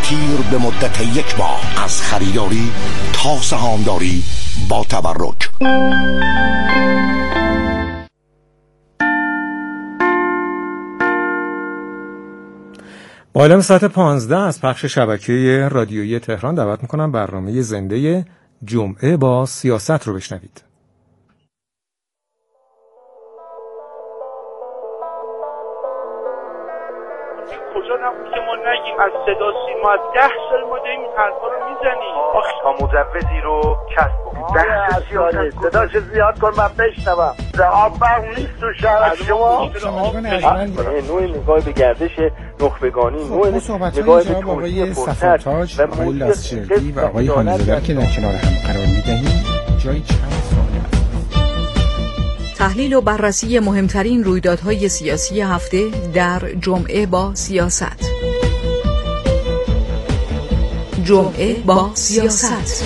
تیر به مدت 1 ماه از خریداری تا سهامداری با تبرک. با اعلام ساعت 15 از پخش شبکه رادیویی تهران دعوت میکنم برنامه زنده جمعه با سیاست رو بشنوید. کجا نبود که ما نگیم از صدا سیما 10 سال ما داریم این حرفا رو میزنیم. تا مجوزی رو کسب کنیم صداش زیاد کن من بشنوم. آب برق نیست تو شهر شما. نوع نگاه به گردش نخبگانی، نوع نگاه به توزیع صفاتاج، آقای لاسچردی و آقای حامی‌زاده که در کنار هم قرار میدهیم جای چند ساله است. تحلیل و بررسی مهمترین رویدادهای سیاسی هفته در جمعه با سیاست. جمعه با سیاست.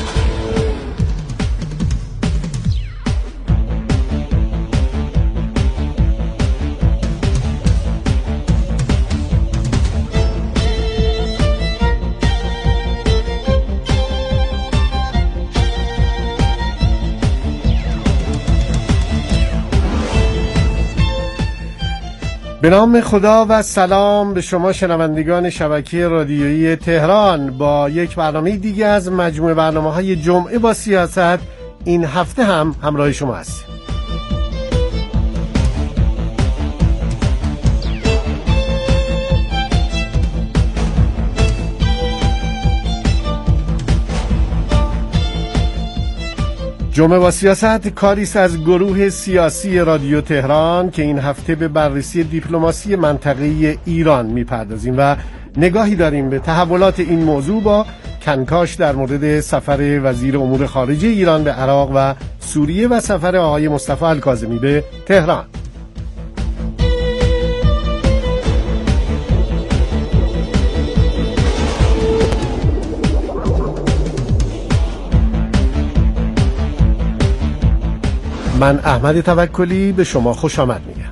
به نام خدا و سلام به شما شنوندگان شبکه رادیویی تهران با یک برنامه دیگه از مجموعه برنامه‌های جمعه با سیاست. این هفته هم همراه شما هستیم. جمعه با سیاست کاریست از گروه سیاسی رادیو تهران که این هفته به بررسی دیپلماسی منطقه‌ای ایران میپردازیم و نگاهی داریم به تحولات این موضوع با کنکاش در مورد سفر وزیر امور خارجه ایران به عراق و سوریه و سفر آقای مصطفی الکاظمی به تهران. من احمد توکلی به شما خوش آمد میگم.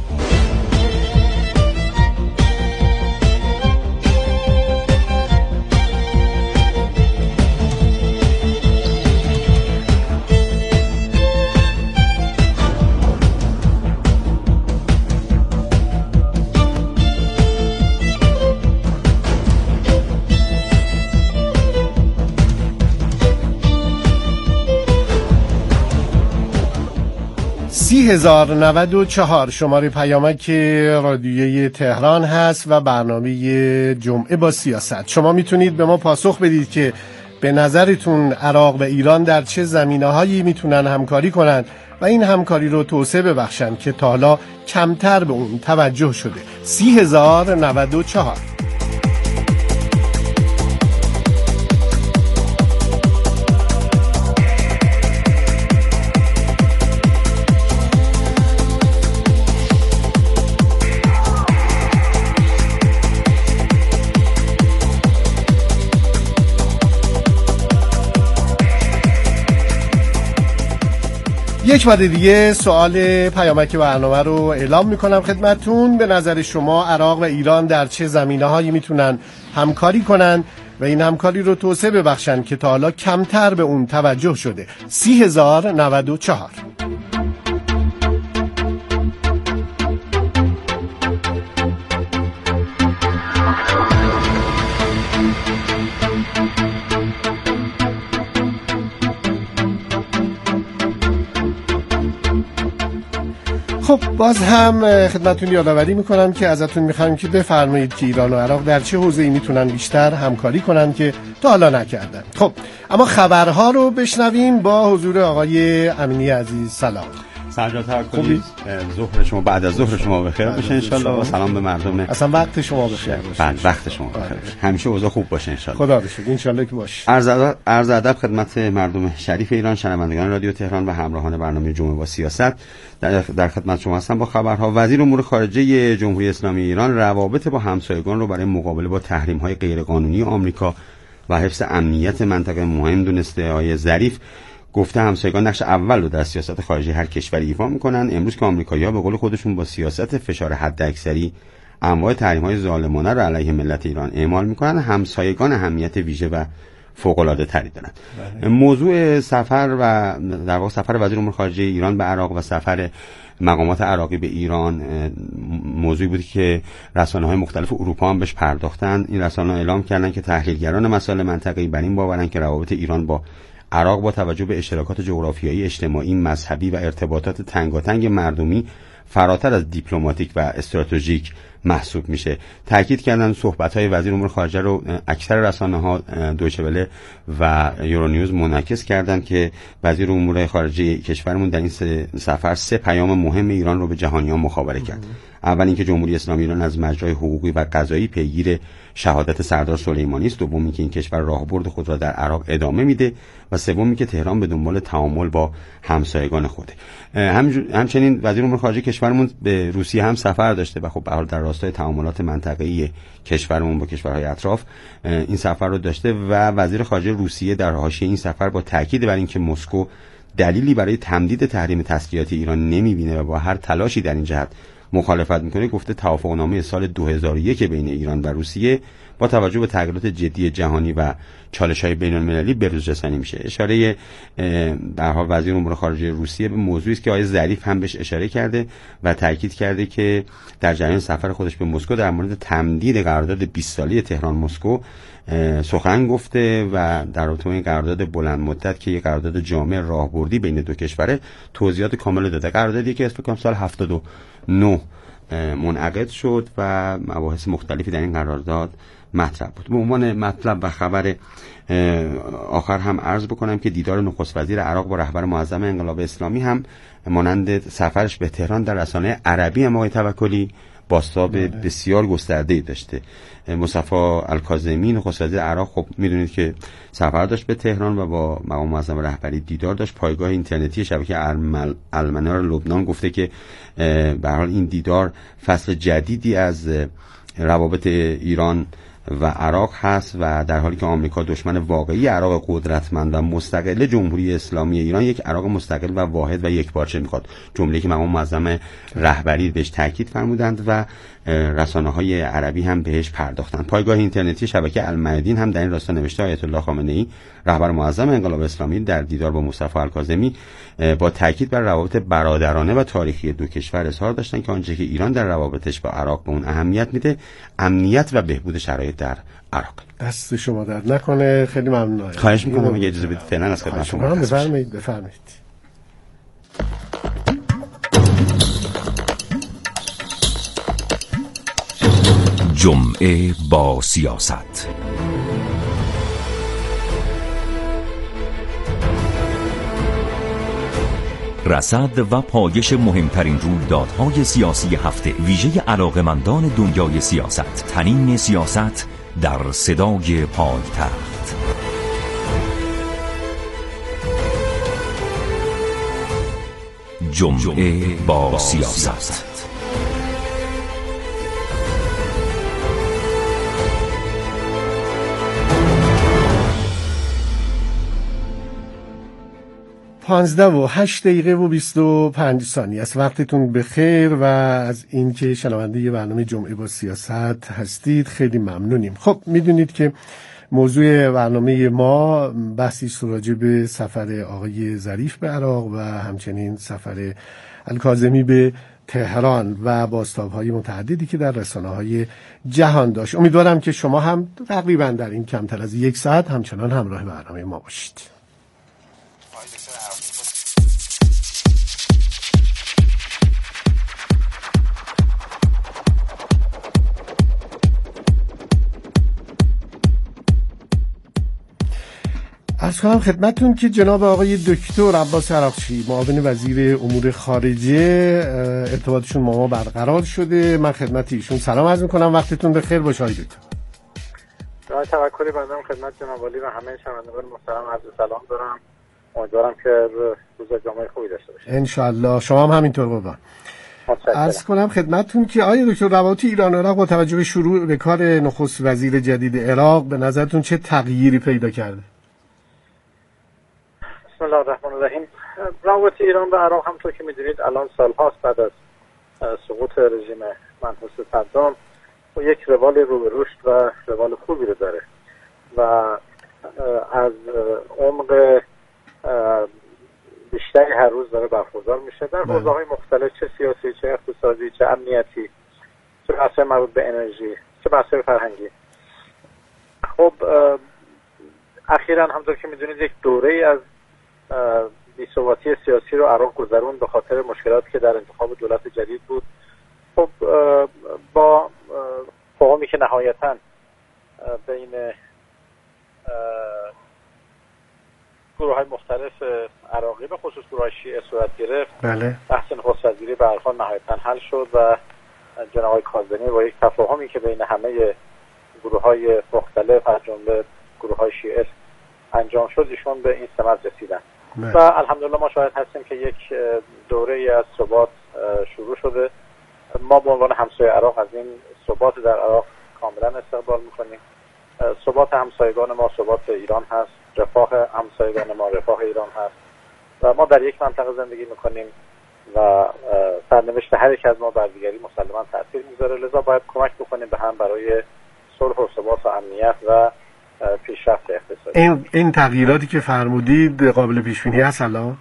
هزار شماره پیامک رادیویی تهران هست و برنامه جمعه با سیاست. شما میتونید به ما پاسخ بدید که به نظرتون عراق و ایران در چه زمینه‌هایی میتونن همکاری کنن و این همکاری رو توسعه ببخشن که تا حالا کمتر به اون توجه شده. 30094. یک بار دیگه سوال پیامک برنامه رو اعلام میکنم خدمتتون. به نظر شما عراق و ایران در چه زمینه‌هایی میتونن همکاری کنن و این همکاری رو توسعه ببخشن که تا حالا کمتر به اون توجه شده؟ 30094. خب باز هم خدمتتون یادآوری میکنم که ازتون میخوایم که بفرمایید که ایران و عراق در چه حوزه‌ای میتونن بیشتر همکاری کنن که تا حالا نکردن. خب اما خبرها رو بشنویم با حضور آقای امینی عزیز. سلام. سجاد توکلی، ظهر شما بعد از ظهر شما بخیر باشه ان شاءالله و سلام به مردم. اصلا وقت شما بخیر باشه. بعد وقت شما بخیر باشه. همیشه اوضاع خوب باشه ان شاءالله. خدا رو شکر ان شاءالله که باشه. عرض ادب خدمت مردم شریف ایران، شنوندگان رادیو تهران و همراهان برنامه جمعه با سیاست. در خدمت شما هستم با خبرها. وزیر امور خارجه جمهوری اسلامی ایران روابط با همسایگان رو برای مقابله با تحریم‌های غیرقانونی آمریکا و حفظ امنیت منطقه مهم دونسته. آقای ظریف گفته همسایگان نقش اول رو در سیاست خارجی هر کشوری ایفا میکنن. امروز که آمریکایی‌ها به قول خودشون با سیاست فشار حداکثری انواع تحریم‌های ظالمانه را علیه ملت ایران اعمال می‌کنند، همسایگان اهمیت ویژه و فوق‌العاده تری دارند. موضوع سفر و در واقع سفر وزیر امور خارجه ایران به عراق و سفر مقامات عراقی به ایران موضوعی بود که رسانه‌های مختلف اروپا هم بهش پرداختند. این رسانه‌ها اعلام کردند که تحلیلگران مسائل منطقه‌ای بر این باورند که روابط ایران با عراق با توجه به اشتراکات جغرافیایی، اجتماعی، مذهبی و ارتباطات تنگاتنگ مردمی فراتر از دیپلماتیک و استراتژیک محسوب میشه. تاکید کردن صحبت‌های وزیر امور خارجه رو اکثر رسانه‌ها دویچه وله و یورونیوز منعکس کردند که وزیر امور خارجه کشورمون در این سفر 3 پیام مهم ایران رو به جهانیان مخابره کرد. اول اینکه جمهوری اسلامی ایران از مجرای حقوقی و قضایی پیگیر شهادت سردار سلیمانی است، دوم اینکه این کشور راهبرد خود را در عراق ادامه میده و سوم اینکه تهران به دنبال تعامل با همسایگان خوده. همچنین وزیر امور خارجه کشورمون به روسیه هم سفر داشته و خب به حال در راستای تعاملات منطقه‌ای کشورمون با کشورهای اطراف این سفر رو داشته و وزیر خارجه روسیه در حاشیه این سفر با تاکید بر اینکه مسکو دلیلی برای تمدید تحریم تسلیحاتی ایران نمیبینه و با هر تلاشی در این جهت مخالفت میکنه، گفته توافقنامه سال 2001 بین ایران و روسیه با توجه به تغییرات جدی جهانی و چالش‌های بین‌المللی بروز رسانی میشه. اشاره در حال وزیر امور خارجه روسیه به موضوعی است که آقای ظریف هم بهش اشاره کرده و تاکید کرده که در جریان سفر خودش به مسکو در مورد تمدید قرارداد 20 ساله تهران مسکو سخن گفته و در رابطه با این قرارداد بلند مدت که یک قرارداد جامع راهبردی بین دو کشوره توضیحات کامل داده. قراردادی که فکر کنم سال 79 منعقد شد و مباحث مختلفی در این قرارداد مطرح بود. به عنوان مطلب و خبر آخر هم عرض بکنم که دیدار نخست وزیر عراق با رهبر معظم انقلاب اسلامی هم مانند سفرش به تهران در رسانه عربی هم آقای توکلی بازتاب بسیار گسترده‌ای داشته. مصطفی الکاظمی نخست وزیر عراق خب میدونید که سفر داشت به تهران و با مقام معظم رهبری دیدار داشت. پایگاه اینترنتی شبکه المنار لبنان گفته که به هر حال این دیدار فصل جدیدی از روابط ایران و عراق هست و در حالی که آمریکا دشمن واقعی عراق قدرتمند و مستقل جمهوری اسلامی ایران یک عراق مستقل و واحد و یکپارچه میخواد، جمله‌ای که مقام معظم رهبری بهش تاکید فرمودند و رسانه‌های عربی هم بهش پرداختند. پایگاه اینترنتی شبکه المیادین هم در این راستا نوشته آیت الله خامنه‌ای رهبر معظم انقلاب اسلامی در دیدار با مصطفی الکاظمی با تاکید بر روابط برادرانه و تاریخی دو کشور اظهار داشتند که آنچه که ایران در روابطش با عراق به اون اهمیت میده امنیت و بهبود شرایط در عراق. دست شما درد نکنه، خیلی ممنونم. خواهش می‌کنم اگه اجازه بدید فعلا از خدمت شما بفرمایید. جمعه با سیاست. رصد و پایش مهمترین رویدادهای سیاسی هفته، ویژه علاقه‌مندان دنیای سیاست. طنین سیاست در صدای پایتخت. جمعه با سیاست. پانزده و 8 دقیقه و 25 ثانیه است. وقتتون بخیر و از اینکه شنونده برنامه جمعه با سیاست هستید خیلی ممنونیم. خب میدونید که موضوع برنامه ما بحثی است راجع به سفر آقای ظریف به عراق و همچنین سفر الکاظمی به تهران و بازتاب‌های متعددی که در رسانه‌های جهان داشت. امیدوارم که شما هم تقریبا در این کمتر از 1 ساعت همچنان همراه برنامه ما باشید. عرض کنم خدمتون که جناب آقای دکتر عباس عراقچی معاون وزیر امور خارجه ارتباطشون با ما برقرار شده. من خدمت ایشون سلام عرض میکنم، وقتتون بخیر باشه آقای دکتر. با توکلی بنده خدمت جناب عالی و همه شنوندگان محترم عرض سلام دارم. امیدوارم که روز جمعه خوبی داشته باشید ان شاء الله. شما هم همینطور قربان. عرض کنم خدمتون که آقای دکتر روابط ایران و عراق با توجه به شروع به کار نخست وزیر جدید عراق به نظرتون چه تغییری پیدا کرده؟ بسم الله الرحمن الرحیم. روابط ایران و عراق همونطور که میدونید الان سالهاست بعد از سقوط رژیم منحوس صدام یک روال رو به رشد و روال خوبی رو داره و از عمق بیشتری هر روز داره برخوردار میشه در حوزه‌های مختلف، چه سیاسی، چه اقتصادی، چه امنیتی، چه بحث‌های مربوط به انرژی، چه بحث‌های فرهنگی. خب اخیراً همونطور که میدونید یک دوره‌ای از بی‌ثباتی سیاسی رو عراق گذرون به خاطر مشکلاتی که در انتخاب دولت جدید بود. خب با فهمی که نهایتاً بین گروه‌های مختلف عراقی به خصوص گروه شیعه صورت گرفت، بله. بحث نخست وزیری به هر حال نهایتاً حل شد و جناب آقای کاظمی با یک تفاهمی که بین همه گروه‌های مختلف از جمله گروه‌های شیعه انجام شد، ایشون به این ثمر رسیدن و الحمدلله ما شاهد هستیم که یک دوره‌ای از ثبات شروع شده. ما به عنوان همسایه عراق از این ثبات در عراق کاملا استقبال می‌کنیم. ثبات همسایگان ما ثبات ایران هست، رفاه همسایگان ما رفاه ایران هست و ما در یک منطقه زندگی می‌کنیم و سرنوشت هر یک از ما بر دیگری مسلماً تأثیر می‌ذاره، لذا باید کمک بکنیم به هم برای صلح و ثبات و امنیت و پیشرفت اقتصادی. این تغییراتی که فرمودید قابل پیش بینی هست الان؟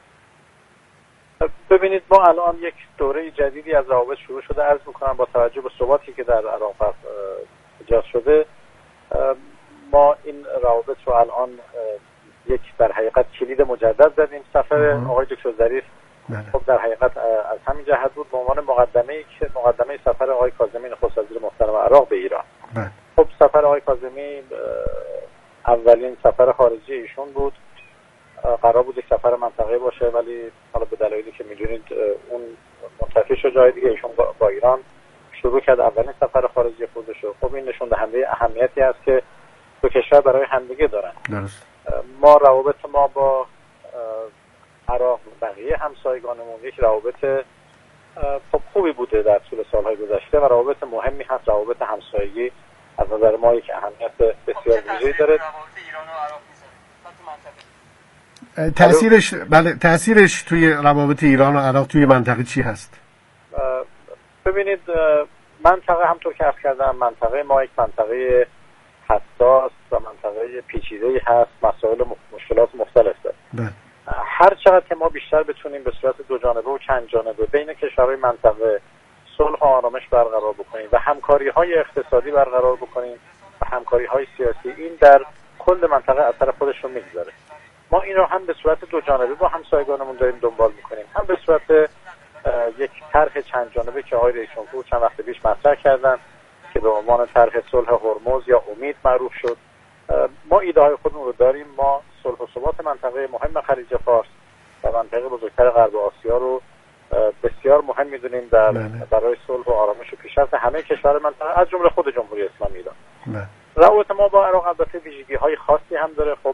ببینید ما الان یک دوره جدیدی از روابط شروع شده. عرض می‌کنم با توجه به ثباتی که در عراق ایجاد شده، ما این روابط رو الان یک در حقیقت کلید مجدد زدیم. سفر آقای دکتر ظریف خب در حقیقت از همین جهت بود به عنوان مقدمه سفر آقای کاظمی نخست وزیر محترم عراق به ایران. خب سفر آقای کاظمی اولین سفر خارجی ایشون بود. قرار بود یک سفر منطقه‌ای باشه ولی حالا به دلایلی که می‌دونید اون منتفی شد جای دیگه، ایشون با ایران شروع کرد اولین سفر خارجی خودش. خب این نشون دهنده اهمیتی است که دو کشور برای همدیگه دارن. درست. ما روابط ما با عراق و بقیه همسایگانمون یک روابط خب خوبی بوده در طول سالهای گذشته و روابط مهمی هست. روابط همسایگی از نظر ما یک اهمیت بسیار ویژه‌ای داره. تأثیرش توی روابط ایران و عراق توی منطقه چی هست؟ ببینید منطقه همطور که عرض کردم منطقه ما یک منطقه حساس و منطقه پیچیده‌ای هست، مسائل مشکلات مختلف داره. هر چقدر که ما بیشتر بتونیم به صورت دو جانبه و چند جانبه بین کشورهای منطقه صلح و آرامش برقرار بکنیم و همکاری‌های اقتصادی برقرار بکنیم و همکاری‌های سیاسی، این در کل منطقه اثر خودش رو می‌گذاره. ما این رو هم به صورت دو جانبه با همسایگانمون داریم دنبال می‌کنیم، هم به صورت یک طرح چند جانبه که آقای رئیس جمهور چند وقت پیش مطرح کردن که به عنوان طرح صلح هرمز یا امید معروف شد. ما ایده های خودمون رو داریم. ما صلح و ثبات منطقه مهم خلیج فارس و منطقه بزرگتر غرب آسیا رو بسیار مهم می‌دونیم برای صلح و آرامش و پیشرفت همه کشور منطقه از جمله خود جمهوری اسلامی ایران. روابط ما با عراق البته ویژگی‌های خاصی هم داره. خب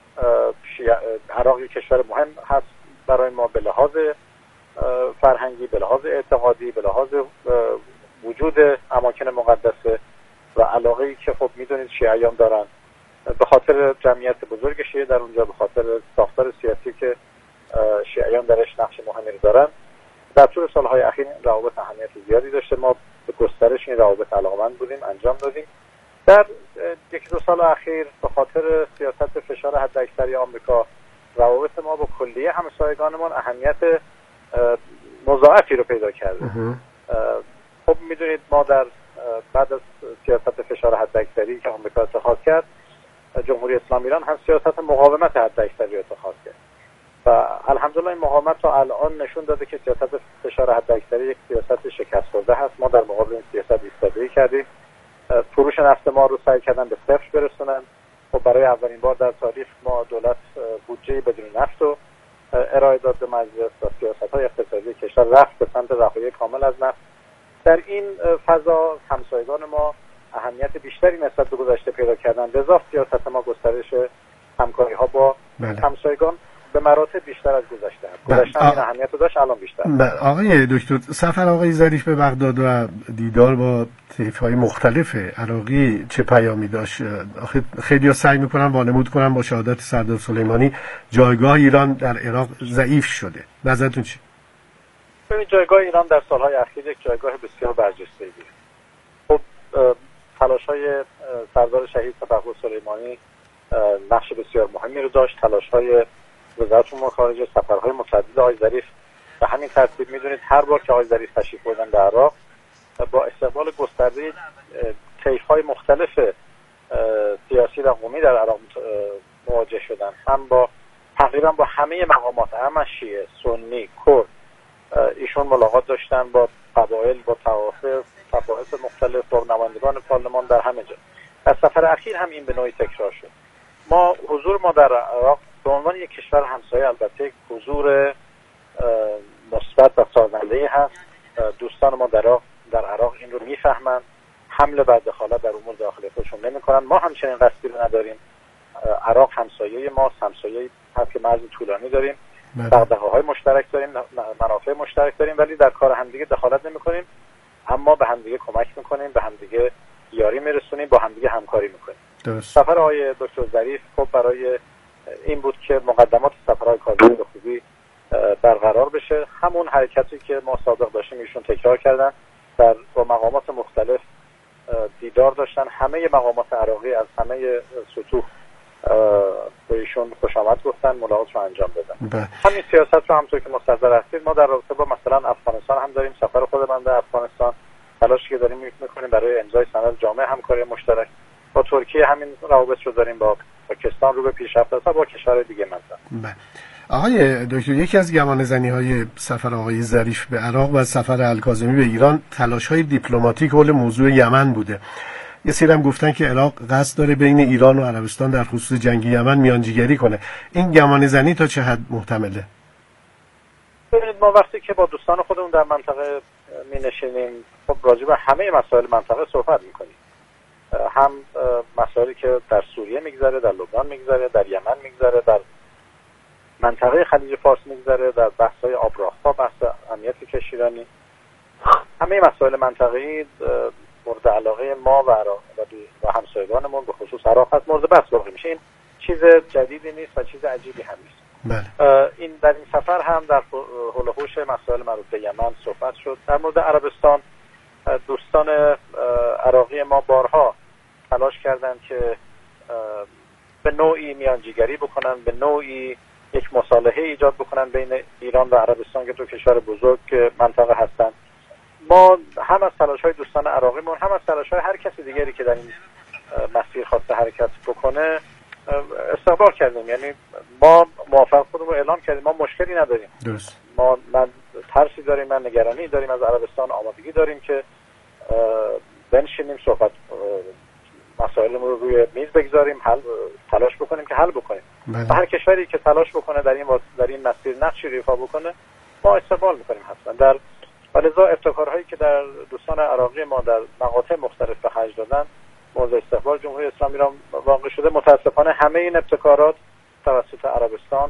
عراق یک کشور مهم هست برای ما به لحاظ فرهنگی، به لحاظ اعتقادی، به لحاظ وجود اماکن مقدسه و علاقه‌ای که خب می‌دونید شیعیان دارن به خاطر جمعیت بزرگ شیعه در اونجا، به خاطر ساختار سیاسی که شیعیان درش نقش مهمی دارن. در طول سالهای اخیر روابط اهمیت زیادی داشته. ما به گسترش این روابط علاقه‌مند بودیم، انجام دادیم. در یک دو سال اخیر به خاطر سیاست فشار حداکثری آمریکا روابط ما با کلیه همسایگانمان اهمیت مضاعفی رو پیدا کرده. خب میدونید ما در بعد از سیاست فشار حداکثری که آمریکا اتخاذ کرد، جمهوری اسلامی ایران هم سیاست مقاومت حداکثری اتخاذ کرد و الحمدلله این مقاومت تا الان نشون داده که سیاست فشار حداکثری یک سیاست شکست خورده هست. ما در مقابل این سیاست ایستادگی کردیم. فروش نفت ما رو سعی کردن به صفر برسونن. خب برای اولین بار در تاریخ ما دولت بودجه بدون نفت رو ارائه داد به مجلس و سیاست‌های اقتصادی کشور رفت به سمت رهایی کامل از نفت. در این فضا همسایگان ما اهمیت بیشتری نسبت به گذشته پیدا کردن. لذا سیاست ما گسترش همکاری‌ها با همسایگان به مراتب بیشتر از گذشته است. گذشته این اهمیت رو داشت، الان بیشتر. آقای دکتر، سفر آقای ظریف به بغداد و دیدار با طیف‌های مختلف عراقی چه پیامی داشت؟ آخه خیلی‌ها سعی می‌کنن وانمود کنن با شهادت سردار سلیمانی جایگاه ایران در عراق ضعیف شده. نظرتون چی؟ ببینید جایگاه ایران در سالهای اخیر یک جایگاه بسیار برجسته‌ای بود. خب تلاش‌های سردار شهید سپهبد سلیمانی نقش بسیار مهمی رو داشت. تلاش‌های وزارت امور خارجه، سفرهای متعدد آقای ظریف به همین ترتیب میدونید هر بار که آقای ظریف تشریف بردن در عراق با استقبال گسترده طیف‌های مختلف سیاسی و قومی در عراق مواجه شدن. هم با تقریبا با همه مقامات، هم شیعه، سنی، کرد، ایشون ملاقات داشتن با قبایل، با طوائف مختلف، با نمایندگان پارلمان در همه جا. در سفر اخیر هم این به نوعی تکرار شد. حضور ما در عراق به عنوان یک کشور همسایه البته حضور مثبت و سازنده‌ای هست. دوستان ما در عراق این رو میفهمن، حمله بر دخالت در امور داخلی خودشون نمی‌کنن. ما همچنین قصدی رو نداریم. عراق همسایه ماست، همسایه هست که مرز طولانی داریم، دغدغه‌های مشترک داریم، منافع مشترک داریم، ولی در کار همدیگه دخالت نمی‌کنیم، اما به همدیگه کمک می‌کنیم، به همدیگه یاری میرسونیم، با همدیگه همکاری می‌کنیم. سفر آقای دکتر ظریف خب برای این بود که مقدمات سفرهای کاظمی به خوبی برقرار بشه. همون حرکتی که ما سابق داشتیم ایشون تکرار کردن، با مقامات مختلف دیدار داشتن. همه مقامات عراقی از همه سطوح به ایشون خوش آمد گفتن، ملاقات رو انجام دادن. همین سیاست رو همونطور که مستحضر هستید ما در رابطه با مثلا افغانستان هم داریم. سفر خود من در افغانستان تلاشی که داریم میکنیم برای امضای سند جامع همکاری مشترک. با ترکیه همین روابط رو داریم، با پاکستان رو به پیشرفت است، با کشورهای دیگه مثلا. آقای دکتر، یکی از گمانه‌زنی‌های سفر آقای ظریف به عراق و سفر الکاظمی به ایران تلاش‌های دیپلماتیک حول موضوع یمن بوده. یه سری هم گفتن که عراق قصد داره بین ایران و عربستان در خصوص جنگ یمن میانجیگری کنه. این گمانه‌زنی تا چه حد محتمله؟ ببینید ما وقتی که با دوستان خودمون در منطقه می‌نشینیم خب راجع به همه مسائل منطقه صحبت می‌کنیم. هم مسائلی که در سوریه میگذره، در لبنان میگذره، در یمن میگذره، در منطقه خلیج فارس میگذره، در بحث‌های آبراه‌ها، بحث امنیت کشیرانی، همه مسائل منطقه‌ای مورد علاقه ما و همسایگانمون به خصوص عراق هست، مورد بحث واقع میشه. این چیز جدیدی نیست و چیز عجیبی هم نیست. این در این سفر هم در حول و حوش مسائل مربوط به یمن صحبت شد. در مورد عربستان دوستان عراقی ما بارها تلاش کردند که به نوعی میانجیگری بکنن، به نوعی یک مصالحه ایجاد بکنن بین ایران و عربستان که دو کشور بزرگ منطقه هستند. ما هم از تلاش‌های دوستان عراقیمون هم از تلاش‌های هر کسی دیگری که در این مسیر خواسته حرکت بکنه استقبال کردیم. یعنی ما موافق خودمون رو اعلام کردیم، ما مشکلی نداریم. درست. ما ترسی داریم، من نگرانی داریم از عربستان، آمادگی داریم که بنشینیم صحبت مسائلمون رو روی میز بگذاریم، تلاش بکنیم که حل بکنیم. و هر کشوری که تلاش بکنه در این مسیر نقشی ایفا بکنه ما استقبال می‌کنیم حتما. در ولذا ابتکارهایی که در دوستان عراقی ما در مقاطع مختلف به خرج دادن مورد استقبال جمهوری اسلامی ایران واقع شده. متاسفانه همه این ابتکارات توسط عربستان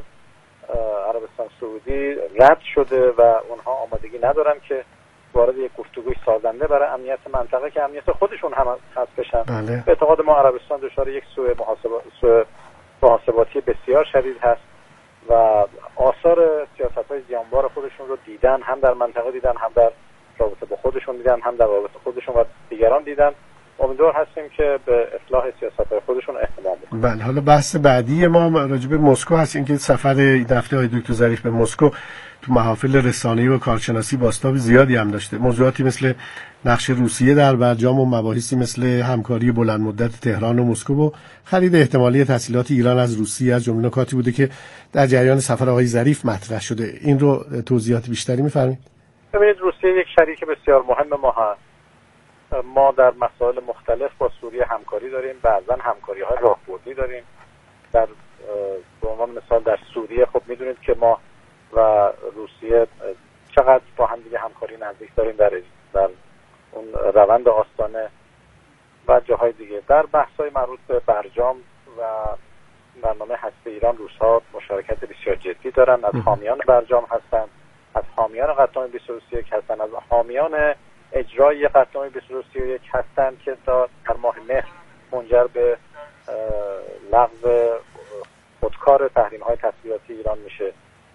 سعودی رد شده و اونها آمادگی ندارن که وارد یک گفتگوی سازنده برای امنیت منطقه که امنیت خودشون هم هست بشن. به اعتقاد ما عربستان دچار یک سوء محاسباتی بسیار شدید هست و آثار سیاست‌های زیانبار خودشون رو دیدن، هم در منطقه دیدن، هم در رابطه با خودشون دیدن، هم در رابطه خودشون و دیگران دیدن. امیدوار هستیم که به اصلاح سیاست‌های خودشون اهتمام بکنن. بله، حالا بحث بعدی ما راجع به مسکو هست. اینکه سفر این هفته های دکتر ظریف به مسکو تو محافل رسانه‌ای و کارشناسی بازتاب زیادی هم داشته. موضوعاتی مثل نقش روسیه در برجام و مباحثی مثل همکاری بلند مدت تهران و مسکو و خرید احتمالی تسهیلات ایران از روسیه از جمله نکاتی بوده که در جریان سفر آقای ظریف مطرح شده. این رو توضیحات بیشتری می‌فرمایید؟ ببینید روسیه یک شریک بسیار مهم ما هست. ما در مسائل مختلف با سوریه همکاری داریم، بعضا همکاری‌های راهبردی داریم. در به عنوان مثال در سوریه خب می‌دونید که ما و روسیه چقدر با هم دیگه همکاری نزدیک داریم در اون روند آستانه و جاهای دیگه. در بحث‌های مربوط به برجام و برنامه هسته ایران روس‌ها مشارکت بسیار جدی دارن. از حامیان برجام هستند، از حامیان قطعنامه 2031 هستند، از حامیان اجرای قطعنامه 2031 هستند که در ماه مهر منجر به لغو خودکار تحریم‌های تسهیلاتی ایران میشه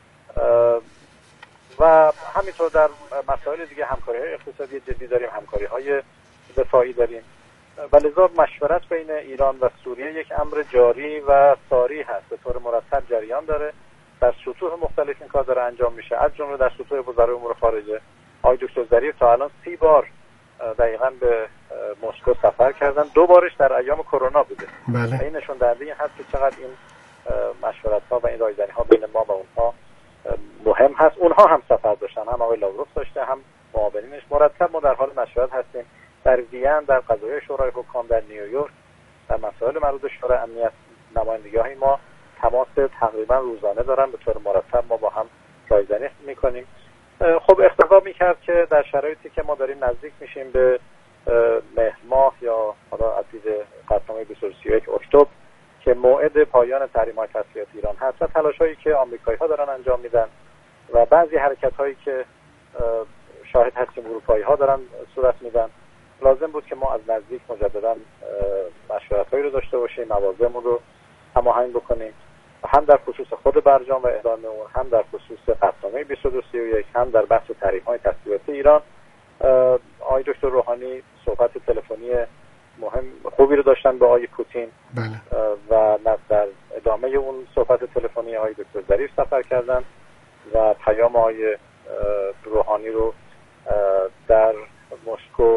و همینطور در مسائل دیگه همکاری‌های اقتصادی جدی داریم، همکاری‌های دفاعی داریم. ولذا مشورت بین ایران و سوریه یک امر جاری و ساری هست، به طور مرتب جریان داره. در سطوح مختلف این کار داره انجام میشه، از جمله در سطوح وزرای امور خارجه. آقای دکتر ظریف تا الان 30 بار دقیقاً به مسکو سفر کردن، 2 بارش در ایام کرونا بوده. بله. این نشون دهنده این هست که چقدر این مشورت‌ها و این رایزنی‌ها بین ما و اونها مهم هست. اونها هم سفر داشتن، هم آقای لاوروف داشته، هم معاونینش. مرتب ما در حال مشورت هستیم در وین، در قضایای شورای حکام، در نیویورک، در مسائل مربوط به شورای امنیت. نمایندگی‌های ما تماس تقریبا روزانه دارن، به طور مرتب ما با هم رایزنی می‌کنیم. خب اقتضا می‌کرد که در شرایطی که ما داریم نزدیک میشیم به مهر ماه یا حالا از دید قطعنامه 2031 اکتبر که موعد پایان تحریم‌های تسلیحات ایران هست و تلاش‌هایی که آمریکایی‌ها دارن انجام میدن و بعضی حرکت‌هایی که شاهد هستیم اروپایی‌ها دارن صورت میدن، لازم بود که ما از نزدیک مجددا مشورت‌هایی رو داشته باشیم، مواضعمون رو هماهنگ بکنیم، هم در خصوص خود برجام و اعلام اون، هم در خصوص قطعنامه 2231، هم در بحث تحریم‌های تسلیحات ایران. آقای دکتر روحانی صحبت تلفنی مهم خوبی رو داشتن با آقای پوتین. بله. و در ادامه اون صحبت تلفنی آقای دکتر ظریف سفر کردن و پیام آقای روحانی رو در مسکو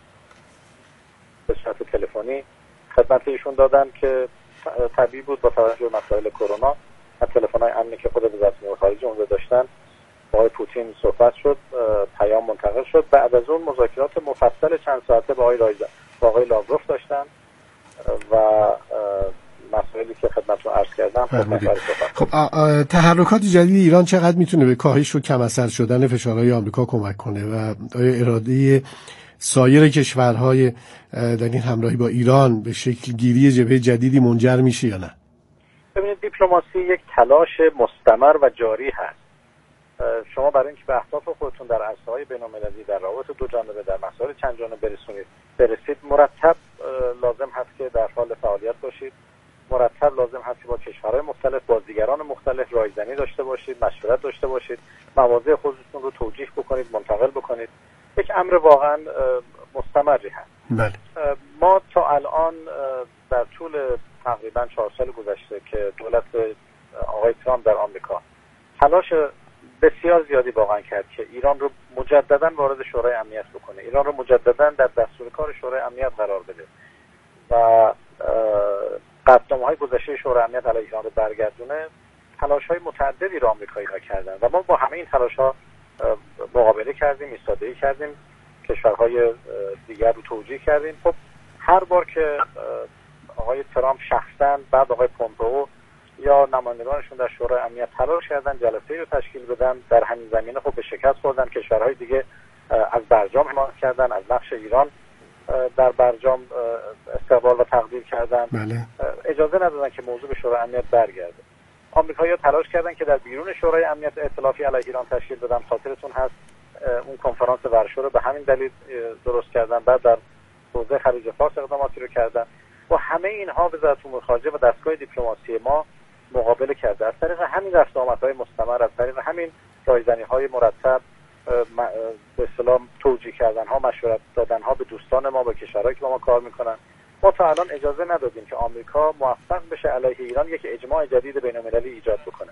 به صورت تلفنی خدمت ایشون دادن که طبیعی بود با توجه به مسائل کرونا. از تلفن‌های امنی که خود وزارت امور خارجه اونجا داشتن با آقای پوتین صحبت شد، پیام منتقل شد. بعد از اون مذاکرات مفصل چند ساعته با آقای لاوروف داشتن و مسائلی که خدمتتون عرض کردم. خب تحرکات جدید ایران چقدر میتونه به کاهش و کم اثر شدن فشارهای آمریکا کمک کنه و آیا اراده سایر کشورهای در این همراهی با ایران به شکل گیری جبهه جدیدی منجر میشه یا نه؟ ببینید، دیپلماسی یک تلاش مستمر و جاری هست. شما برای اینکه به اهداف خودتون در عرصه‌های بین‌المللی، در روابط دو جانبه، در مسائل چند جانبه برسید، مرتب لازم هست که در حال فعالیت باشید. مرتب لازم هست که با کشورهای مختلف، بازیگران مختلف رایزنی داشته باشید، مشورت داشته باشید، مواضع خودتون رو توجیه بکنید، منتقل بکنید. یک امر واقعا مستمری هست. بله. ما تا الان در طول تقریبا 4 سال گذشته که دولت آقای ترامپ در آمریکا تلاش بسیار زیادی واقعا کرد که ایران رو مجددا وارد شورای امنیت بکنه، ایران رو مجددا در دستور کار شورای امنیت قرار بده و قطعنامه‌های گذشته شورای امنیت علیه ایران رو برگردونه. تلاش‌های متعددی رو آمریکایی‌ها کردن و ما با همه این تلاش‌ها مقابله کردیم، ایستادگی کردیم، کشورهای دیگر رو توجیه کردیم. خب هر بار که آقای ترامپ شخصاً، بعد آقای پومپئو یا نمایندگانشون در شورای امنیت تلاش کردن جلسه‌ای رو تشکیل بدن، در همین زمینه خب به شکست خوردن. کشورهای دیگه از برجام حمایت کردن، از نقش ایران در برجام استقبال و تقدیر کردن. بله. اجازه ندادن که موضوع به شورای امنیت برگرده. آمریکایی‌ها تلاش کردن که در بیرون شورای امنیت ائتلافی علیه ایران تشکیل بدن. خاطرتون هست اون کنفرانس ورشو رو به همین دلیل درست کردن. بعد در حوزه خلیج فارس اقداماتی رو کردن. و همه اینها وزارت امور خارجه و دستگاه دیپلماسی ما مقابله کرده. از طریق همین رفت‌وآمدهای مستمر، از طریق همین رایزنی‌های مرتب، به اصطلاح توجیه کردن‌ها، مشورت دادن‌ها به دوستان ما، به کشورهایی که با ما کار می‌کنن، ما تا الان اجازه ندادیم که آمریکا موفق بشه علیه ایران یک اجماع جدید بین‌المللی ایجاد بکنه.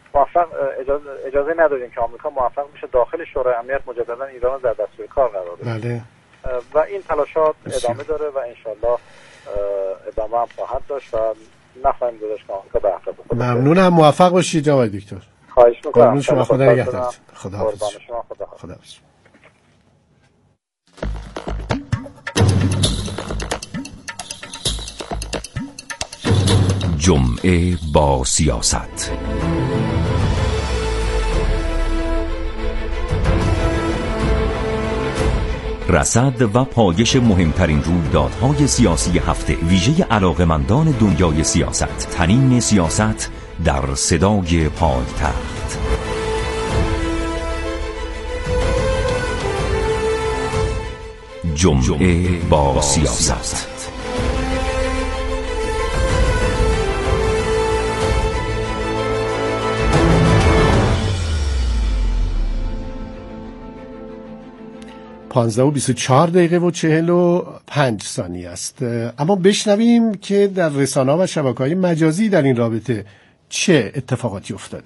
اجازه ندادیم که آمریکا موفق بشه داخل شورای امنیت مجددا ایران رو در دستور کار قرار بده. بله. و این تلاشات ادامه داره و انشالله ادامه هم خواهد داشت و نخواهیم گذاشت که آمریکا به عقب بخوره. ممنونم، موفق باشید جناب دکتر. خواهش می‌کنم. قربون شما، خدا نگهدار. خداحافظ. خداحافظ. جمعه با سیاست. رصد و پایش مهمترین رویدادهای سیاسی هفته، ویژه علاقه‌مندان دنیای سیاست. طنین سیاست در صدای پایتخت. جمعه با سیاست. 15:24:45 است. اما بشنویم که در رسانه‌ها و شبکه‌های مجازی در این رابطه چه اتفاقاتی افتاده.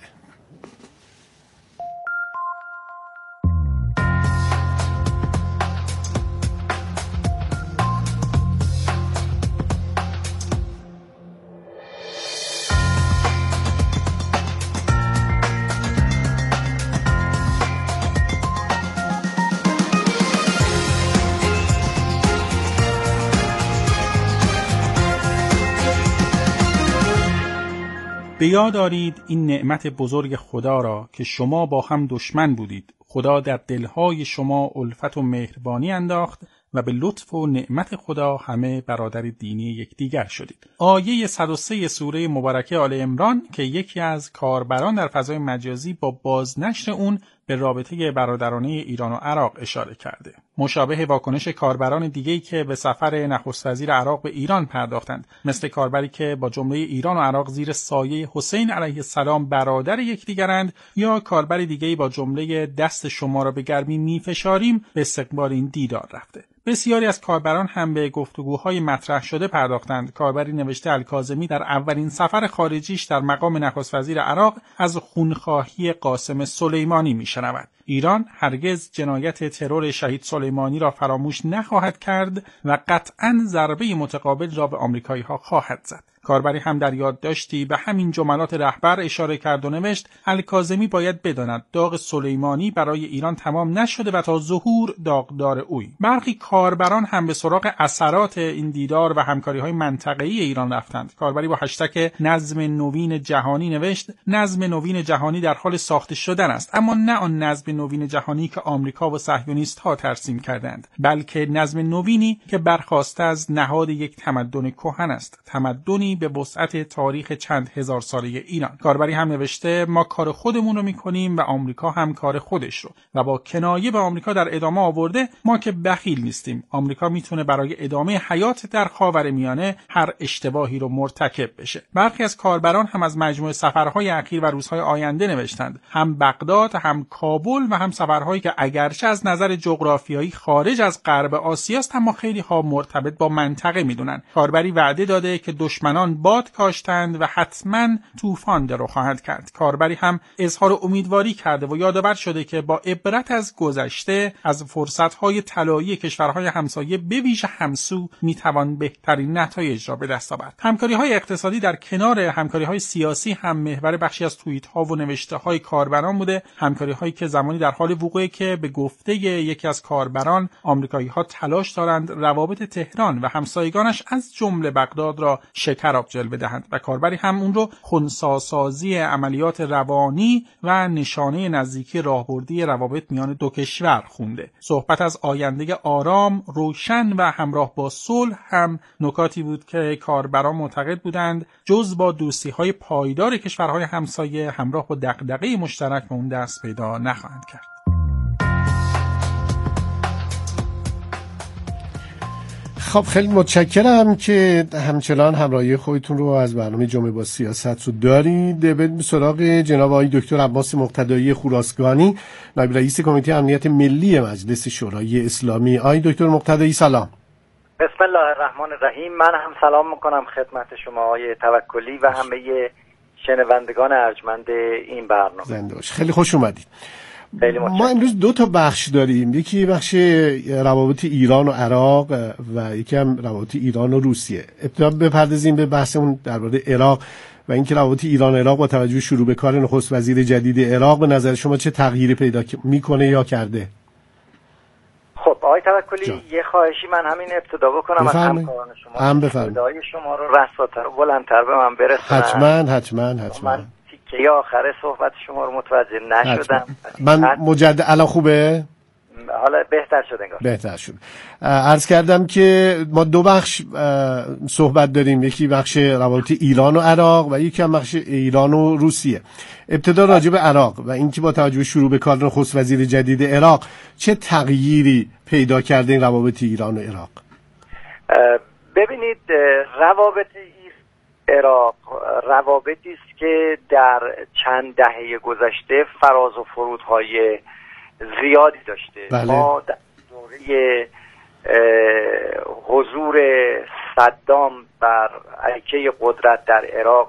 به یاد دارید این نعمت بزرگ خدا را که شما با هم دشمن بودید. خدا در دلهای شما الفت و مهربانی انداخت و به لطف و نعمت خدا همه برادر دینی یکدیگر شدید. آیه 103 سوره مبارکه آل عمران که یکی از کاربران در فضای مجازی با بازنشر اون به رابطه برادرانه ایران و عراق اشاره کرده. مشابه واکنش کاربران دیگه‌ای که به سفر نخست وزیر عراق به ایران پرداختند، مثل کاربری که با جمله ایران و عراق زیر سایه حسین علیه السلام برادر یکدیگرند، یا کاربر دیگه‌ای با جمله دست شما را به گرمی میفشاریم به استقبال این دیدار رفته. بسیاری از کاربران هم به گفتگوهای مطرح شده پرداختند. کاربری نوشته الکاظمی در اولین سفر خارجیش در مقام نخست وزیر عراق از خونخواهی قاسم سلیمانی میشنود. ایران هرگز جنایت ترور شهید سلیمانی را فراموش نخواهد کرد و قطعاً ضربه متقابل را به آمریکایی‌ها خواهد زد. کاربری هم در یادداشتی به همین جملات رهبر اشاره کرد و نوشت الکاظمی باید بداند داغ سلیمانی برای ایران تمام نشده و تا ظهور داغدار اوی. برخی کاربران هم به سراغ اثرات این دیدار و همکاری‌های منطقه‌ای ایران رفتند. کاربری با هشتگ نظم نوین جهانی نوشت نظم نوین جهانی در حال ساخته شدن است، اما نه آن نظم نوین جهانی که آمریکا و صهیونیست‌ها ترسیم کردند، بلکه نظم نوینی که برخواسته از نهاد یک تمدن کهن است، تمدنی به وسعت تاریخ چند هزار ساله ایران. کاربری هم نوشته ما کار خودمون رو میکنیم و آمریکا هم کار خودش رو، و با کنایه به آمریکا در ادامه آورده ما که بخیل نیستیم. آمریکا میتونه برای ادامه حیات در خاورمیانه هر اشتباهی رو مرتکب بشه. برخی از کاربران هم از مجموعه سفرهای اخیر و روزهای آینده نوشتند، هم بغداد، هم کابل و هم سفرهایی که اگرچه از نظر جغرافیایی خارج از غرب آسیاست اما خیلی ها مرتبط با منطقه میدونن. کاربری وعده داده که دشمنان باد کاشتند و حتما طوفان درو خواهد کرد. کاربری هم اظهار امیدواری کرده و یادآور شده که با عبرت از گذشته از فرصت‌های طلایی کشورهای همسایه به ویژه همسو میتوان بهترین نتایج را به دست آورد. همکاری‌های اقتصادی در کنار همکاری‌های سیاسی هم محور بخشی از توییت‌ها و نوشته‌های کاربران بوده. همکاری‌هایی که زمانی در حال وقوعه که به گفته یکی از کاربران آمریکایی‌ها تلاش دارند روابط تهران و همسایگانش از جمله بغداد را شکر جلوه دهند و کاربری هم اون رو خنثی‌سازی عملیات روانی و نشانه نزدیکی راهبردی روابط میان دو کشور خونده. صحبت از آینده آرام، روشن و همراه با صلح هم نکاتی بود که کاربران معتقد بودند جز با دوستی‌های پایدار کشورهای همسایه همراه با دغدغه مشترک به اون دست پیدا نخواهند کرد. خب خیلی متشکرم که همچنان همراهی خودتون رو از برنامه جمعه با سیاست رو دارید. بریم سراغ جناب آقای دکتر عباس مقتدایی خوراسگانی، نایب رئیس کمیته امنیت ملی مجلس شورای اسلامی. آقای دکتر مقتدایی سلام. بسم الله الرحمن الرحیم. من هم سلام میکنم خدمت شما آقای توکلی و همه شنوندگان ارجمند این برنامه. زنده باش. خیلی خوش اومدید. ما امروز دو تا بخش داریم، یکی بخش روابط ایران و عراق و یکی هم روابط ایران و روسیه. ابتدا بپردازیم به بحثمون درباره عراق و اینکه روابط ایران و عراق با توجه شروع به کار نخست وزیر جدید عراق به نظر شما چه تغییری پیدا میکنه یا کرده؟ خب آقای توکلی یه خواهشی من همین ابتدا بکنم از همکاران شما، صدای شما رو رساتر و بلندتر به من برسونن. حتما من تیکه آخر صحبت شما رو متوجه نشدم. من مجدد الان خوبه؟ حالا بهتر شد انگار. بهتر شد. عرض کردم که ما دو بخش صحبت داریم، یکی بخش روابط ایران و عراق و یکی هم بخش ایران و روسیه. ابتدا راجع به عراق و اینکه با توجه به شروع به کار نخست وزیر جدید عراق چه تغییری پیدا کرده این روابط ایران و عراق؟ ببینید روابط عراق روابطی است که در چند دهه گذشته فراز و فرودهای زیادی داشته. بله. ما در دوره درباره حضور صدام بر علیه قدرت در عراق